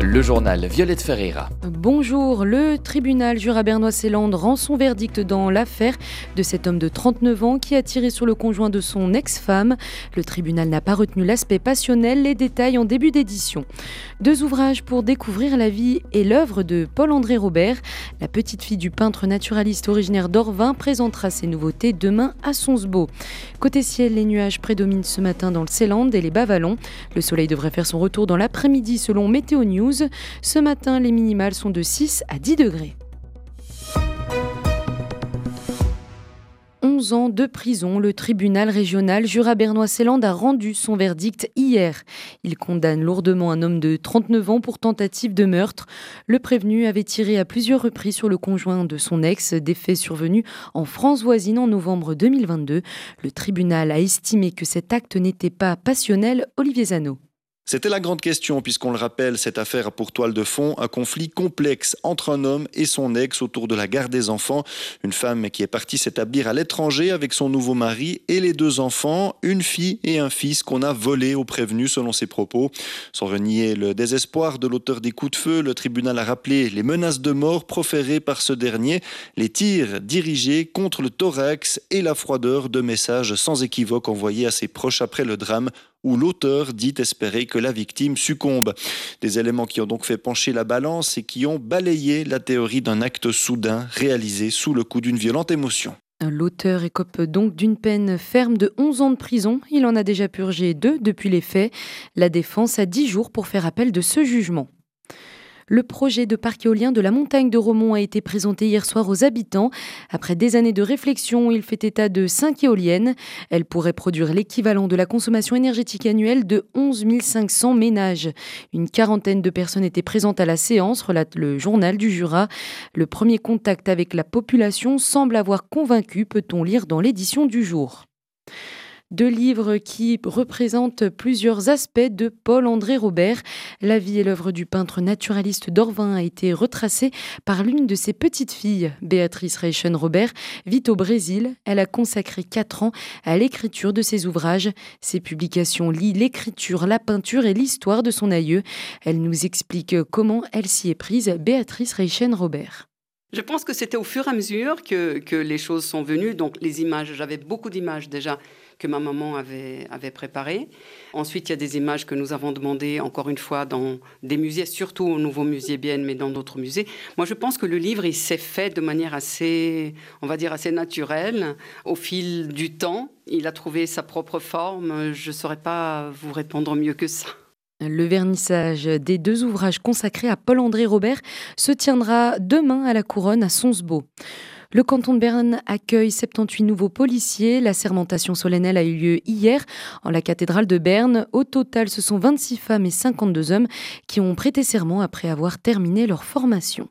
Le journal Violette Ferreira. Bonjour, le tribunal Jura-Bernois-Seeland rend son verdict dans l'affaire de cet homme de 39 ans qui a tiré sur le conjoint de son ex-femme. Le tribunal n'a pas retenu l'aspect passionnel, les détails en début d'édition. 2 ouvrages pour découvrir la vie et l'œuvre de Paul-André Robert. La petite fille du peintre naturaliste originaire d'Orvin présentera ses nouveautés demain à Sonsbeau. Côté ciel, les nuages prédominent ce matin dans le Seeland et les bas-vallons. Le soleil devrait faire son retour dans l'après-midi selon Météo News. Ce matin, les minimales sont de 6 à 10 degrés. 11 ans de prison, le tribunal régional Jura-Bernois-Seeland a rendu son verdict hier. Il condamne lourdement un homme de 39 ans pour tentative de meurtre. Le prévenu avait tiré à plusieurs reprises sur le conjoint de son ex, des faits survenus en France voisine en novembre 2022. Le tribunal a estimé que cet acte n'était pas passionnel. Olivier Zano. C'était la grande question puisqu'on le rappelle, cette affaire a pour toile de fond un conflit complexe entre un homme et son ex autour de la garde des enfants. Une femme qui est partie s'établir à l'étranger avec son nouveau mari et les 2 enfants, une fille et un fils qu'on a volés au prévenu selon ses propos. Sans renier le désespoir de l'auteur des coups de feu, le tribunal a rappelé les menaces de mort proférées par ce dernier, les tirs dirigés contre le thorax et la froideur de messages sans équivoque envoyés à ses proches après le drame, où l'auteur dit espérer que la victime succombe. Des éléments qui ont donc fait pencher la balance et qui ont balayé la théorie d'un acte soudain réalisé sous le coup d'une violente émotion. L'auteur écope donc d'une peine ferme de 11 ans de prison. Il en a déjà purgé 2 depuis les faits. La défense a 10 jours pour faire appel de ce jugement. Le projet de parc éolien de la montagne de Romont a été présenté hier soir aux habitants. Après des années de réflexion, il fait état de 5 éoliennes. Elles pourraient produire l'équivalent de la consommation énergétique annuelle de 11 500 ménages. Une quarantaine de personnes étaient présentes à la séance, relate le journal du Jura. Le premier contact avec la population semble avoir convaincu, peut-on lire dans l'édition du jour. 2 livres qui représentent plusieurs aspects de Paul-André Robert. La vie et l'œuvre du peintre naturaliste d'Orvin a été retracée par l'une de ses petites filles. Béatrice Reichen-Robert vit au Brésil. Elle a consacré 4 ans à l'écriture de ses ouvrages. Ses publications lient l'écriture, la peinture et l'histoire de son aïeux. Elle nous explique comment elle s'y est prise. Béatrice Reichen-Robert. Je pense que c'était au fur et à mesure que les choses sont venues. Donc les images, j'avais beaucoup d'images déjà que ma maman avait préparées. Ensuite, il y a des images que nous avons demandées, encore une fois, dans des musées, surtout au Nouveau Musée Bienne, mais dans d'autres musées. Moi, je pense que le livre, il s'est fait de manière assez, on va dire, assez naturelle. Au fil du temps, il a trouvé sa propre forme. Je ne saurais pas vous répondre mieux que ça. Le vernissage des 2 ouvrages consacrés à Paul-André Robert se tiendra demain à la Couronne à Sonsbeau. Le canton de Berne accueille 78 nouveaux policiers. La sermentation solennelle a eu lieu hier en la cathédrale de Berne. Au total, ce sont 26 femmes et 52 hommes qui ont prêté serment après avoir terminé leur formation.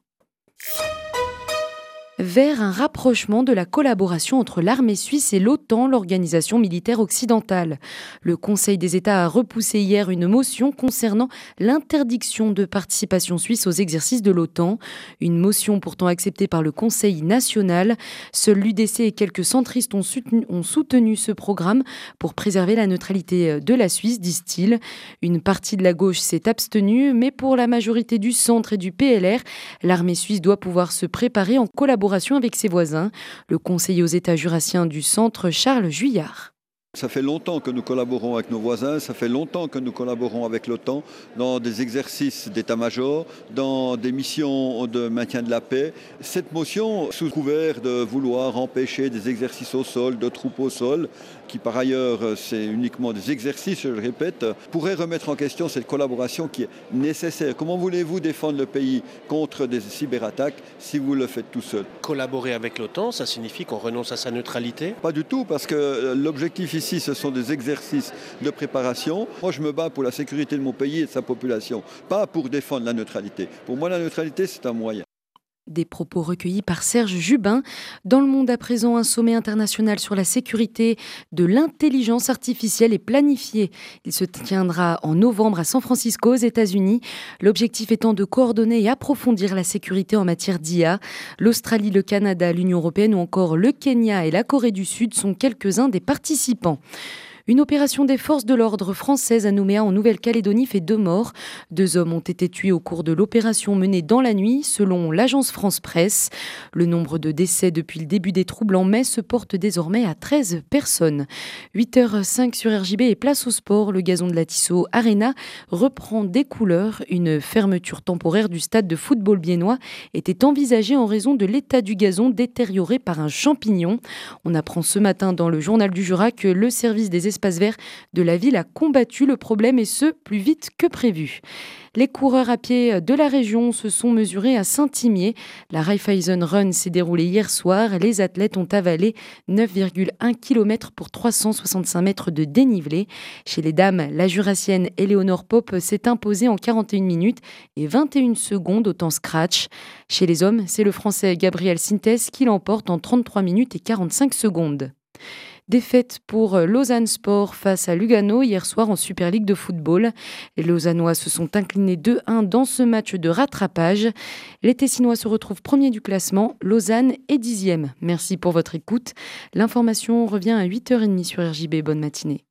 Vers un rapprochement de la collaboration entre l'armée suisse et l'OTAN, l'organisation militaire occidentale. Le Conseil des États a repoussé hier une motion concernant l'interdiction de participation suisse aux exercices de l'OTAN. Une motion pourtant acceptée par le Conseil national. Seuls l'UDC et quelques centristes ont soutenu ce programme pour préserver la neutralité de la Suisse, disent-ils. Une partie de la gauche s'est abstenue, mais pour la majorité du centre et du PLR, l'armée suisse doit pouvoir se préparer en collaboration avec ses voisins. Le conseiller aux États jurassiens du centre, Charles Juillard. Ça fait longtemps que nous collaborons avec nos voisins, ça fait longtemps que nous collaborons avec l'OTAN dans des exercices d'état-major, dans des missions de maintien de la paix. Cette motion, sous couvert de vouloir empêcher des exercices au sol, de troupes au sol, qui par ailleurs c'est uniquement des exercices, je le répète, pourrait remettre en question cette collaboration qui est nécessaire. Comment voulez-vous défendre le pays contre des cyberattaques si vous le faites tout seul? Collaborer avec l'OTAN, ça signifie qu'on renonce à sa neutralité? Pas du tout, parce que l'objectif ici, ce sont des exercices de préparation. Moi, je me bats pour la sécurité de mon pays et de sa population, pas pour défendre la neutralité. Pour moi, la neutralité, c'est un moyen. Des propos recueillis par Serge Jubin. Dans le monde à présent, un sommet international sur la sécurité de l'intelligence artificielle est planifié. Il se tiendra en novembre à San Francisco, aux États-Unis. L'objectif étant de coordonner et approfondir la sécurité en matière d'IA. L'Australie, le Canada, l'Union européenne ou encore le Kenya et la Corée du Sud sont quelques-uns des participants. Une opération des forces de l'ordre françaises à Nouméa en Nouvelle-Calédonie fait 2 morts. 2 hommes ont été tués au cours de l'opération menée dans la nuit, selon l'agence France-Presse. Le nombre de décès depuis le début des troubles en mai se porte désormais à 13 personnes. 8h05 sur RJB et place au sport. Le gazon de la Tissot Arena reprend des couleurs. Une fermeture temporaire du stade de football biennois était envisagée en raison de l'état du gazon détérioré par un champignon. On apprend ce matin dans le journal du Jura que le service des espaces verts de la ville a combattu le problème et ce, plus vite que prévu. Les coureurs à pied de la région se sont mesurés à Saint-Imier. La Raiffeisen Run s'est déroulée hier soir. Les athlètes ont avalé 9,1 km pour 365 mètres de dénivelé. Chez les dames, la jurassienne Éléonore Pope s'est imposée en 41 minutes et 21 secondes au temps scratch. Chez les hommes, c'est le Français Gabriel Sintès qui l'emporte en 33 minutes et 45 secondes. Défaite pour Lausanne Sport face à Lugano hier soir en Super League de football. Les Lausannois se sont inclinés 2-1 dans ce match de rattrapage. Les Tessinois se retrouvent premiers du classement. Lausanne est 10e. Merci pour votre écoute. L'information revient à 8h30 sur RJB. Bonne matinée.